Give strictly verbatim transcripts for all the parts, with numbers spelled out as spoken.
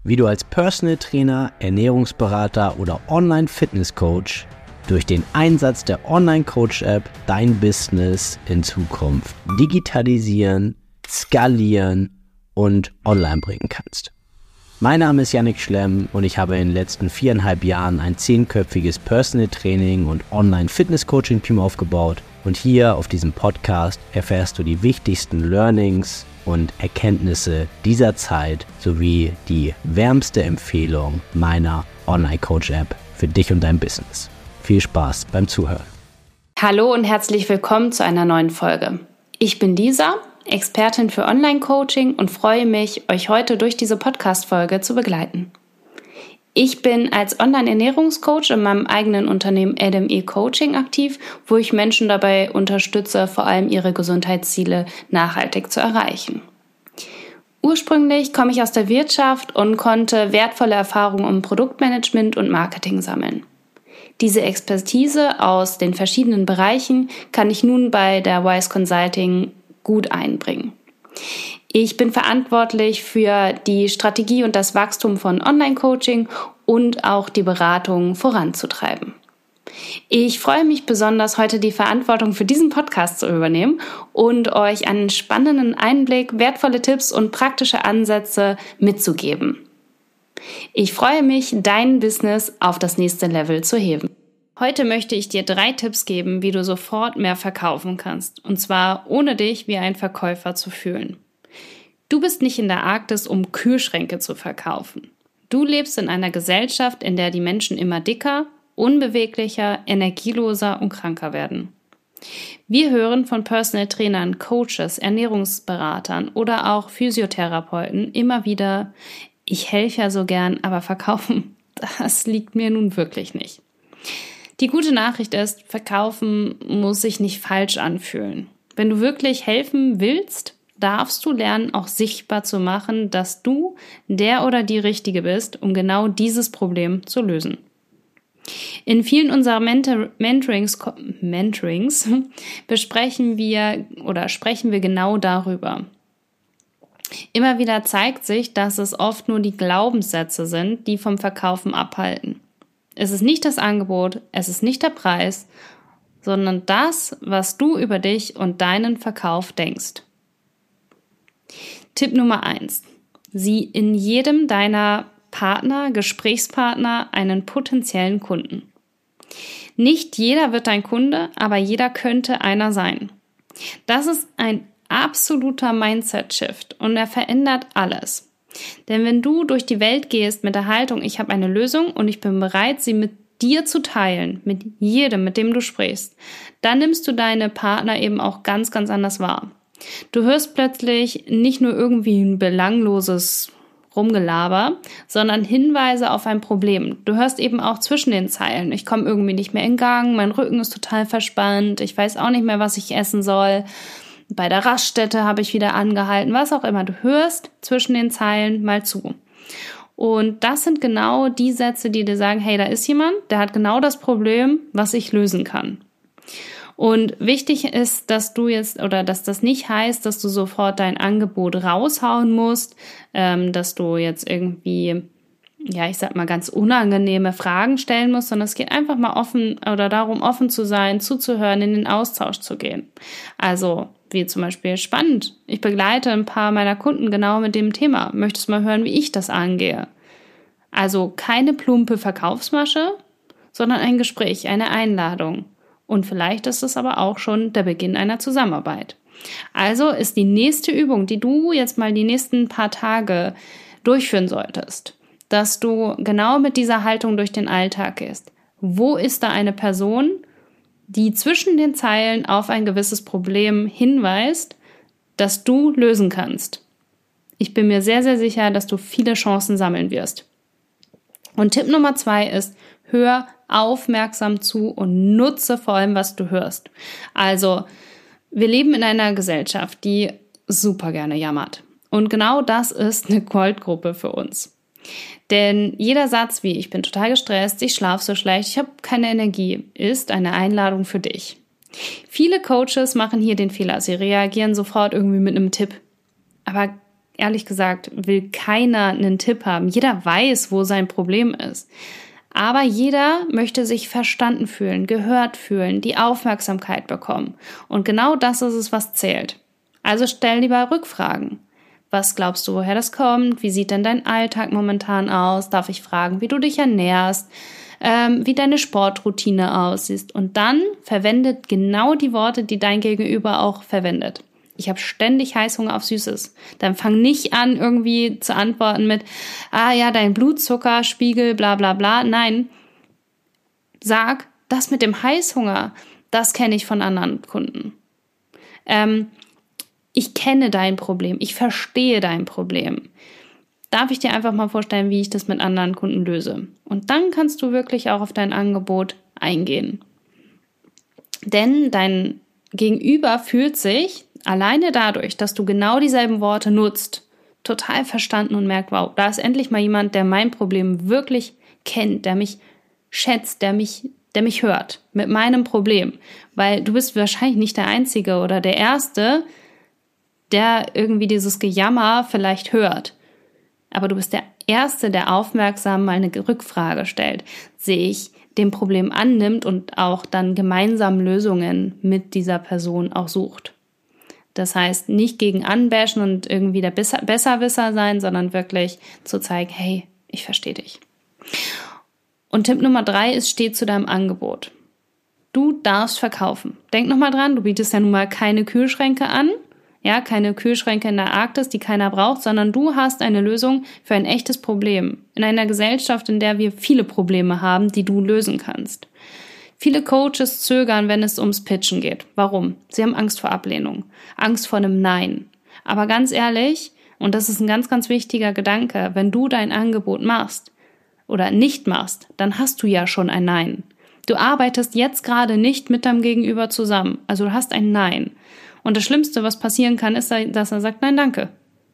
wie du als Personal Trainer, Ernährungsberater oder Online-Fitness-Coach durch den Einsatz der Online-Coach-App dein Business in Zukunft digitalisieren, skalieren und online bringen kannst. Mein Name ist Yannick Schlemm und ich habe in den letzten viereinhalb Jahren ein zehnköpfiges Personal Training und Online-Fitness-Coaching-Team aufgebaut und hier auf diesem Podcast erfährst du die wichtigsten Learnings und Erkenntnisse dieser Zeit sowie die wärmste Empfehlung meiner Online-Coach-App für dich und dein Business. Viel Spaß beim Zuhören. Hallo und herzlich willkommen zu einer neuen Folge. Ich bin Lisa, Expertin für Online-Coaching und freue mich, euch heute durch diese Podcast-Folge zu begleiten. Ich bin als Online-Ernährungscoach in meinem eigenen Unternehmen L M E Coaching aktiv, wo ich Menschen dabei unterstütze, vor allem ihre Gesundheitsziele nachhaltig zu erreichen. Ursprünglich komme ich aus der Wirtschaft und konnte wertvolle Erfahrungen im Produktmanagement und Marketing sammeln. Diese Expertise aus den verschiedenen Bereichen kann ich nun bei der Wise Consulting gut einbringen. Ich bin verantwortlich für die Strategie und das Wachstum von Online-Coaching und auch die Beratung voranzutreiben. Ich freue mich besonders, heute die Verantwortung für diesen Podcast zu übernehmen und euch einen spannenden Einblick, wertvolle Tipps und praktische Ansätze mitzugeben. Ich freue mich, dein Business auf das nächste Level zu heben. Heute möchte ich dir drei Tipps geben, wie du sofort mehr verkaufen kannst, und zwar ohne dich wie ein Verkäufer zu fühlen. Du bist nicht in der Arktis, um Kühlschränke zu verkaufen. Du lebst in einer Gesellschaft, in der die Menschen immer dicker, unbeweglicher, energieloser und kranker werden. Wir hören von Personal Trainern, Coaches, Ernährungsberatern oder auch Physiotherapeuten immer wieder: Ich helfe ja so gern, aber verkaufen, das liegt mir nun wirklich nicht. Die gute Nachricht ist, verkaufen muss sich nicht falsch anfühlen. Wenn du wirklich helfen willst, darfst du lernen, auch sichtbar zu machen, dass du der oder die Richtige bist, um genau dieses Problem zu lösen. In vielen unserer Mentor- Mentorings, Mentorings besprechen wir oder sprechen wir genau darüber. Immer wieder zeigt sich, dass es oft nur die Glaubenssätze sind, die vom Verkaufen abhalten. Es ist nicht das Angebot, es ist nicht der Preis, sondern das, was du über dich und deinen Verkauf denkst. Tipp Nummer eins. Sieh in jedem deiner Partner, Gesprächspartner einen potenziellen Kunden. Nicht jeder wird dein Kunde, aber jeder könnte einer sein. Das ist ein absoluter Mindset-Shift und er verändert alles. Denn wenn du durch die Welt gehst mit der Haltung, ich habe eine Lösung und ich bin bereit, sie mit dir zu teilen, mit jedem, mit dem du sprichst, dann nimmst du deine Partner eben auch ganz, ganz anders wahr. Du hörst plötzlich nicht nur irgendwie ein belangloses Rumgelaber, sondern Hinweise auf ein Problem. Du hörst eben auch zwischen den Zeilen: Ich komme irgendwie nicht mehr in Gang, mein Rücken ist total verspannt, ich weiß auch nicht mehr, was ich essen soll. Bei der Raststätte habe ich wieder angehalten, was auch immer. Du hörst zwischen den Zeilen mal zu. Und das sind genau die Sätze, die dir sagen, hey, da ist jemand, der hat genau das Problem, was ich lösen kann. Und wichtig ist, dass du jetzt, oder dass das nicht heißt, dass du sofort dein Angebot raushauen musst, ähm, dass du jetzt irgendwie, ja, ich sag mal, ganz unangenehme Fragen stellen musst, sondern es geht einfach mal offen oder darum, offen zu sein, zuzuhören, in den Austausch zu gehen. Also, wie zum Beispiel: Spannend, ich begleite ein paar meiner Kunden genau mit dem Thema. Möchtest du mal hören, wie ich das angehe? Also keine plumpe Verkaufsmasche, sondern ein Gespräch, eine Einladung. Und vielleicht ist es aber auch schon der Beginn einer Zusammenarbeit. Also ist die nächste Übung, die du jetzt mal die nächsten paar Tage durchführen solltest, dass du genau mit dieser Haltung durch den Alltag gehst. Wo ist da eine Person, die zwischen den Zeilen auf ein gewisses Problem hinweist, das du lösen kannst? Ich bin mir sehr, sehr sicher, dass du viele Chancen sammeln wirst. Und Tipp Nummer zwei ist: Hör aufmerksam zu und nutze vor allem, was du hörst. Also, wir leben in einer Gesellschaft, die super gerne jammert. Und genau das ist eine Goldgrube für uns. Denn jeder Satz wie: Ich bin total gestresst, ich schlafe so schlecht, ich habe keine Energie, ist eine Einladung für dich. Viele Coaches machen hier den Fehler, sie reagieren sofort irgendwie mit einem Tipp. Aber ehrlich gesagt, will keiner einen Tipp haben. Jeder weiß, wo sein Problem ist. Aber jeder möchte sich verstanden fühlen, gehört fühlen, die Aufmerksamkeit bekommen. Und genau das ist es, was zählt. Also stell lieber Rückfragen. Was glaubst du, woher das kommt? Wie sieht denn dein Alltag momentan aus? Darf ich fragen, wie du dich ernährst? Ähm, wie deine Sportroutine aussieht? Und dann verwendet genau die Worte, die dein Gegenüber auch verwendet. Ich habe ständig Heißhunger auf Süßes. Dann fang nicht an, irgendwie zu antworten mit, ah ja, dein Blutzuckerspiegel, bla bla bla. Nein, sag, das mit dem Heißhunger, das kenne ich von anderen Kunden. Ähm, ich kenne dein Problem, ich verstehe dein Problem. Darf ich dir einfach mal vorstellen, wie ich das mit anderen Kunden löse? Und dann kannst du wirklich auch auf dein Angebot eingehen. Denn dein Gegenüber fühlt sich alleine dadurch, dass du genau dieselben Worte nutzt, total verstanden und merkt, wow, da ist endlich mal jemand, der mein Problem wirklich kennt, der mich schätzt, der mich, der mich hört mit meinem Problem. Weil du bist wahrscheinlich nicht der Einzige oder der Erste, der irgendwie dieses Gejammer vielleicht hört. Aber du bist der Erste, der aufmerksam mal eine Rückfrage stellt, sich dem Problem annimmt und auch dann gemeinsam Lösungen mit dieser Person auch sucht. Das heißt, nicht gegen anbashen und irgendwie der Besserwisser sein, sondern wirklich zu zeigen, hey, ich verstehe dich. Und Tipp Nummer drei ist, steh zu deinem Angebot. Du darfst verkaufen. Denk nochmal dran, du bietest ja nun mal keine Kühlschränke an, ja, keine Kühlschränke in der Arktis, die keiner braucht, sondern du hast eine Lösung für ein echtes Problem. In einer Gesellschaft, in der wir viele Probleme haben, die du lösen kannst. Viele Coaches zögern, wenn es ums Pitchen geht. Warum? Sie haben Angst vor Ablehnung, Angst vor einem Nein. Aber ganz ehrlich, und das ist ein ganz, ganz wichtiger Gedanke, wenn du dein Angebot machst oder nicht machst, dann hast du ja schon ein Nein. Du arbeitest jetzt gerade nicht mit deinem Gegenüber zusammen, also du hast ein Nein. Und das Schlimmste, was passieren kann, ist, dass er sagt, nein, danke.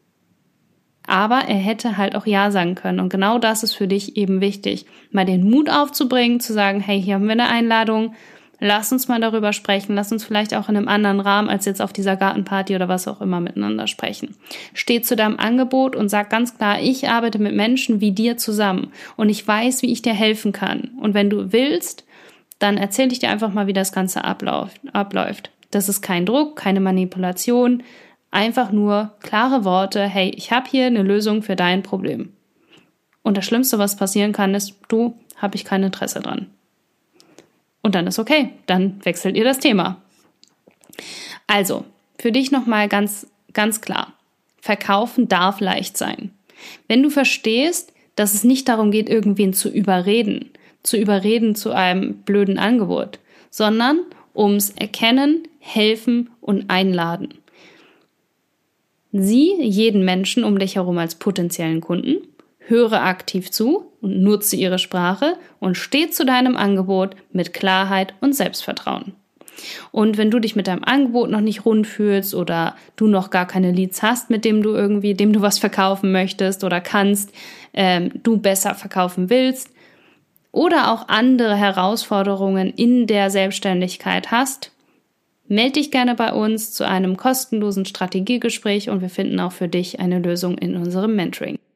Aber er hätte halt auch Ja sagen können. Und genau das ist für dich eben wichtig, mal den Mut aufzubringen, zu sagen, hey, hier haben wir eine Einladung, lass uns mal darüber sprechen, lass uns vielleicht auch in einem anderen Rahmen als jetzt auf dieser Gartenparty oder was auch immer miteinander sprechen. Steh zu deinem Angebot und sag ganz klar, ich arbeite mit Menschen wie dir zusammen und ich weiß, wie ich dir helfen kann. Und wenn du willst, dann erzähle ich dir einfach mal, wie das Ganze abläuft. Das ist kein Druck, keine Manipulation, einfach nur klare Worte, hey, ich habe hier eine Lösung für dein Problem. Und das Schlimmste, was passieren kann, ist, du, habe ich kein Interesse dran. Und dann ist okay, dann wechselt ihr das Thema. Also, für dich nochmal ganz, ganz klar, verkaufen darf leicht sein. Wenn du verstehst, dass es nicht darum geht, irgendwen zu überreden, zu überreden zu einem blöden Angebot, sondern ums Erkennen, Helfen und Einladen. Sieh jeden Menschen um dich herum als potenziellen Kunden, höre aktiv zu und nutze ihre Sprache und steh zu deinem Angebot mit Klarheit und Selbstvertrauen. Und wenn du dich mit deinem Angebot noch nicht rund fühlst oder du noch gar keine Leads hast, mit dem du irgendwie, dem du was verkaufen möchtest oder kannst, ähm, du besser verkaufen willst oder auch andere Herausforderungen in der Selbstständigkeit hast, melde dich gerne bei uns zu einem kostenlosen Strategiegespräch und wir finden auch für dich eine Lösung in unserem Mentoring.